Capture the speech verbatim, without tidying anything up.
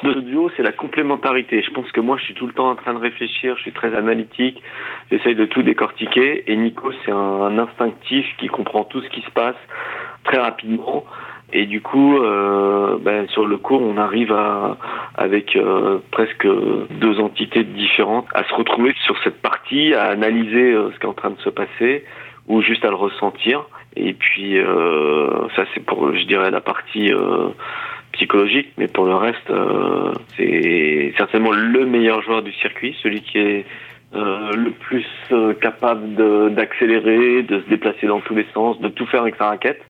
de duo, c'est la complémentarité. Je pense que moi, je suis tout le temps en train de réfléchir, je suis très analytique, j'essaye de tout décortiquer. Et Nico, c'est un, un instinctif qui comprend tout ce qui se passe très rapidement. Et du coup, euh, ben, sur le cours, on arrive à, avec euh, presque deux entités différentes, à se retrouver sur cette partie, à analyser euh, ce qui est en train de se passer, ou juste à le ressentir. Et puis, euh, ça, c'est pour, je dirais, la partie euh, psychologique. Mais pour le reste, euh, c'est certainement le meilleur joueur du circuit, celui qui est euh, le plus euh, capable de, d'accélérer, de se déplacer dans tous les sens, de tout faire avec sa raquette.